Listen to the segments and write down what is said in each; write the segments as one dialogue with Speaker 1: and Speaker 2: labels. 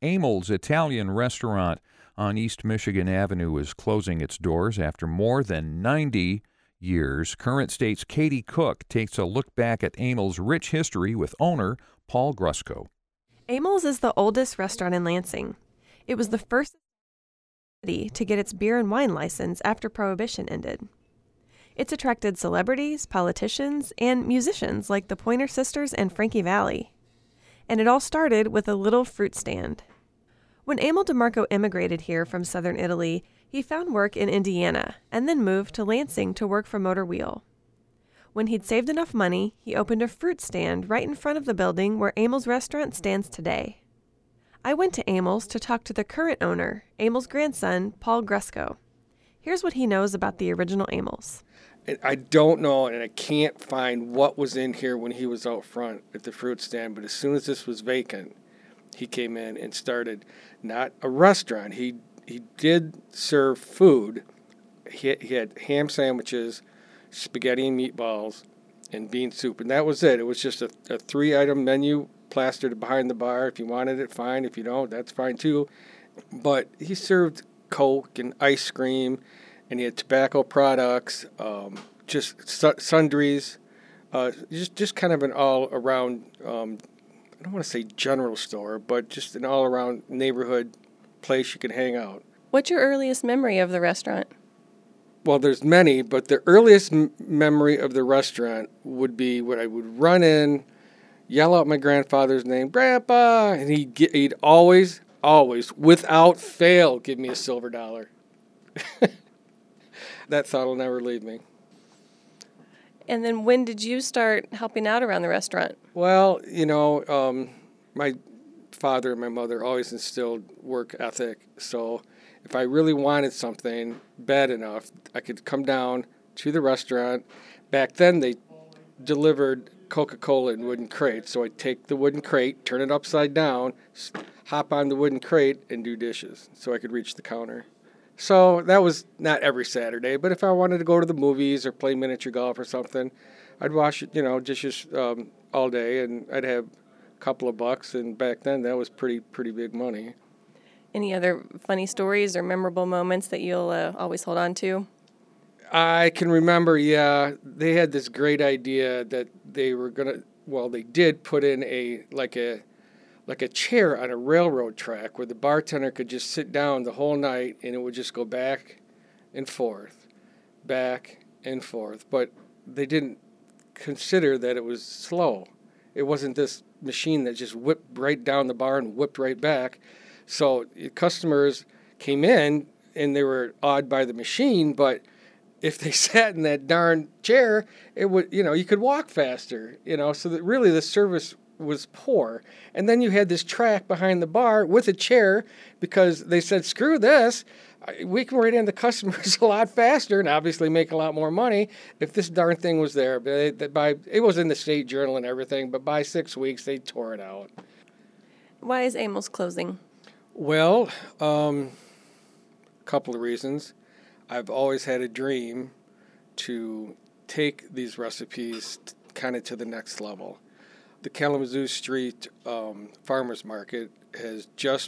Speaker 1: Emil's Italian restaurant on East Michigan Avenue is closing its doors after more than 90 years. Current State's Katie Cook takes a look back at Emil's rich history with owner Paul Grusko.
Speaker 2: Emil's is the oldest restaurant in Lansing. It was the first city to get its beer and wine license after Prohibition ended. It's attracted celebrities, politicians, and musicians like the Pointer Sisters and Frankie Valli. And it all started with a little fruit stand. When Emil DeMarco immigrated here from southern Italy, he found work in Indiana and then moved to Lansing to work for Motor Wheel. When he'd saved enough money, he opened a fruit stand right in front of the building where Emil's restaurant stands today. I went to Emil's to talk to the current owner, Emil's grandson, Paul Grusko. Here's what he knows about the original Emil's.
Speaker 3: I don't know, and I can't find what was in here when he was out front at the fruit stand, but as soon as this was vacant, he came in and started not a restaurant. He did serve food. He had ham sandwiches, spaghetti and meatballs, and bean soup, and that was it. It was just a 3-item menu plastered behind the bar. If you wanted it, fine. If you don't, that's fine too. But he served Coke and ice cream, and he had tobacco products, just sundries, just kind of an all-around, I don't want to say general store, but just an all-around neighborhood place you could hang out.
Speaker 2: What's your earliest memory of the restaurant?
Speaker 3: Well, there's many, but the earliest memory of the restaurant would be when I would run in, yell out my grandfather's name, Grandpa, and he'd always, without fail, give me a silver dollar. That thought will never leave me.
Speaker 2: And then when did you start helping out around the restaurant?
Speaker 3: Well, my father and my mother always instilled work ethic. So if I really wanted something bad enough, I could come down to the restaurant. Back then, they delivered Coca-Cola in wooden crates. So I'd take the wooden crate, turn it upside down, hop on the wooden crate, and do dishes so I could reach the counter. So that was not every Saturday, but if I wanted to go to the movies or play miniature golf or something, I'd wash dishes all day, and I'd have a couple of bucks. And back then, that was pretty big money.
Speaker 2: Any other funny stories or memorable moments that you'll always hold on to?
Speaker 3: I can remember, they had this great idea that they were they did put in a chair on a railroad track where the bartender could just sit down the whole night and it would just go back and forth. But they didn't consider that it was slow. It wasn't this machine that just whipped right down the bar and whipped right back. So customers came in and they were awed by the machine, but if they sat in that darn chair, it would, you could walk faster, so that really the service was poor. And then you had this track behind the bar with a chair because they said, screw this, we can rate in the customers a lot faster and obviously make a lot more money if this darn thing was there. It was in the State Journal and everything, but by 6 weeks they tore it out.
Speaker 2: Why is Emil's closing?
Speaker 3: Well, a couple of reasons. I've always had a dream to take these recipes kind of to the next level. The Kalamazoo Street Farmers Market has just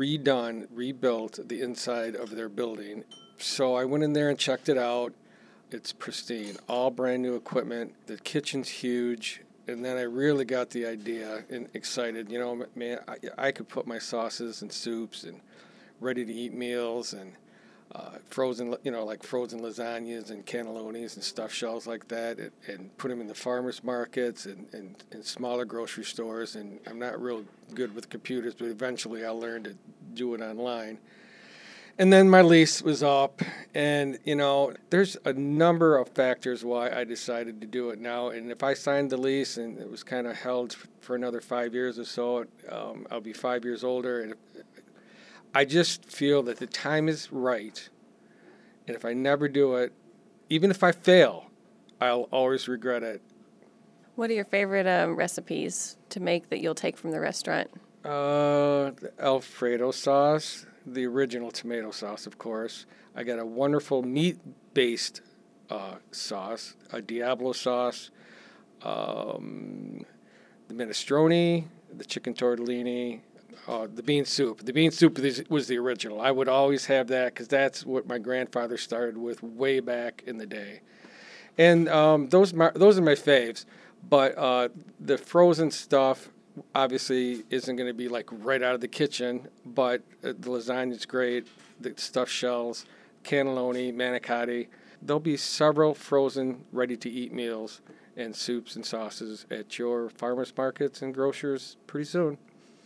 Speaker 3: rebuilt the inside of their building. So I went in there and checked it out. It's pristine, all brand new equipment. The kitchen's huge. And then I really got the idea and excited. Man, I could put my sauces and soups and ready-to-eat meals and frozen lasagnas and cannellonis and stuffed shells like that, and put them in the farmers markets and smaller grocery stores. And I'm not real good with computers, but eventually I'll learn to do it online. And then my lease was up, and there's a number of factors why I decided to do it now. And if I signed the lease and it was kind of held for another 5 years or so, I'll be 5 years older, and I just feel that the time is right. And if I never do it, even if I fail, I'll always regret it.
Speaker 2: What are your favorite recipes to make that you'll take from the restaurant?
Speaker 3: The Alfredo sauce, the original tomato sauce, of course. I got a wonderful meat-based sauce, a Diablo sauce, the minestrone, the chicken tortellini, the bean soup. The bean soup was the original. I would always have that because that's what my grandfather started with way back in the day. And those are my faves. But the frozen stuff obviously isn't going to be like right out of the kitchen. But the lasagna's great. The stuffed shells, cannelloni, manicotti. There'll be several frozen, ready-to-eat meals and soups and sauces at your farmers markets and grocers pretty soon.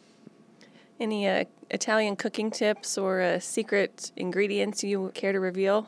Speaker 2: Any Italian cooking tips or secret ingredients you care to reveal?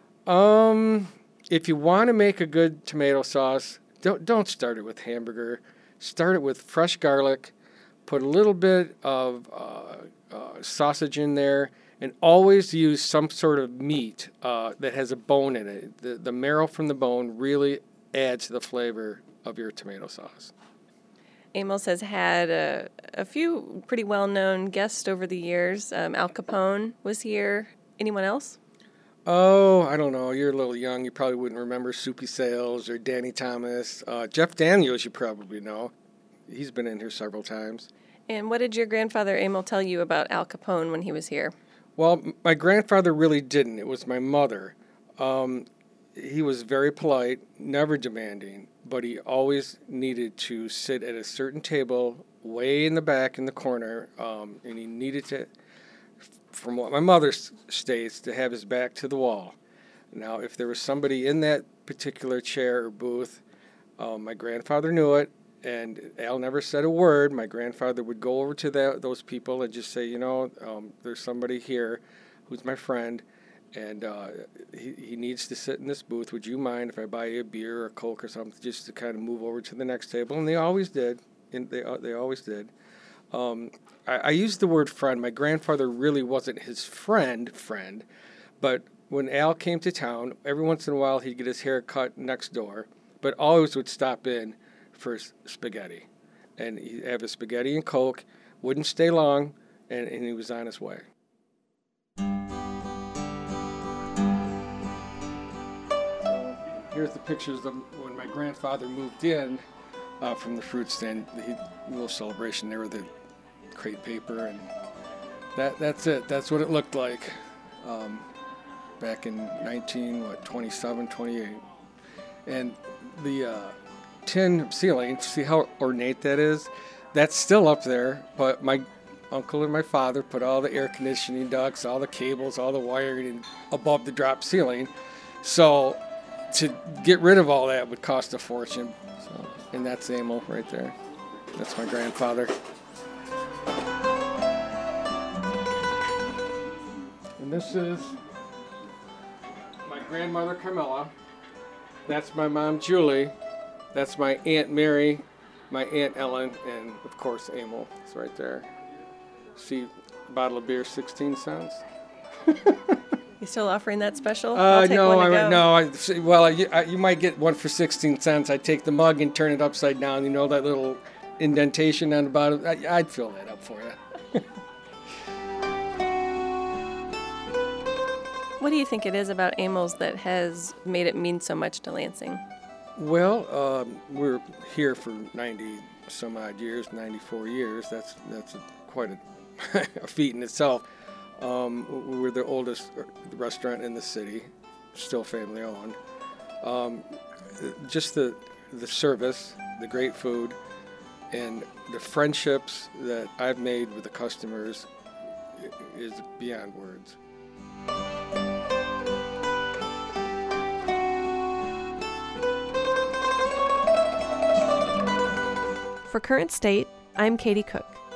Speaker 3: If you want to make a good tomato sauce, don't start it with hamburger. Start it with fresh garlic. Put a little bit of sausage in there, and always use some sort of meat that has a bone in it. The marrow from the bone really adds to the flavor of your tomato sauce.
Speaker 2: Amos has had a few pretty well-known guests over the years. Al Capone was here. Anyone else?
Speaker 3: Oh, I don't know. You're a little young. You probably wouldn't remember Soupy Sales or Danny Thomas. Jeff Daniels, you probably know. He's been in here several times.
Speaker 2: And what did your grandfather Emil tell you about Al Capone when he was here?
Speaker 3: Well, my grandfather really didn't. It was my mother. He was very polite, never demanding, but he always needed to sit at a certain table way in the back in the corner, and he needed to, from what my mother states, to have his back to the wall. Now, if there was somebody in that particular chair or booth, my grandfather knew it, and Al never said a word. My grandfather would go over to those people and just say, there's somebody here who's my friend, and he needs to sit in this booth. Would you mind if I buy you a beer or a Coke or something, just to kind of move over to the next table? And they always did. And they always did. I used the word friend. My grandfather really wasn't his friend, but when Al came to town, every once in a while he'd get his hair cut next door, but always would stop in for spaghetti. And he'd have his spaghetti and Coke, wouldn't stay long, and he was on his way. Here's the pictures of when my grandfather moved in from the fruit stand. A little celebration there with the crepe paper, and that's it. That's what it looked like back in 27, 28. And the tin ceiling, see how ornate that is? That's still up there, but my uncle and my father put all the air conditioning ducts, all the cables, all the wiring above the drop ceiling. So to get rid of all that would cost a fortune. So, and that's Emil right there. That's my grandfather. And this is my grandmother Carmela. That's my mom Julie. That's my Aunt Mary, my Aunt Ellen, and of course Emil is right there. See, a bottle of beer, 16 cents.
Speaker 2: You still offering that special? I'll take one to go.
Speaker 3: You might get one for 16 cents. I take the mug and turn it upside down. You know that little indentation on the bottom? I'd fill that up for you.
Speaker 2: What do you think it is about Emil's that has made it mean so much to Lansing?
Speaker 3: Well, we're here for 90 some odd years, 94 years. That's quite a feat in itself. We're the oldest restaurant in the city, still family owned. Just the service, the great food, and the friendships that I've made with the customers is beyond words.
Speaker 2: For Current State, I'm Katie Cook.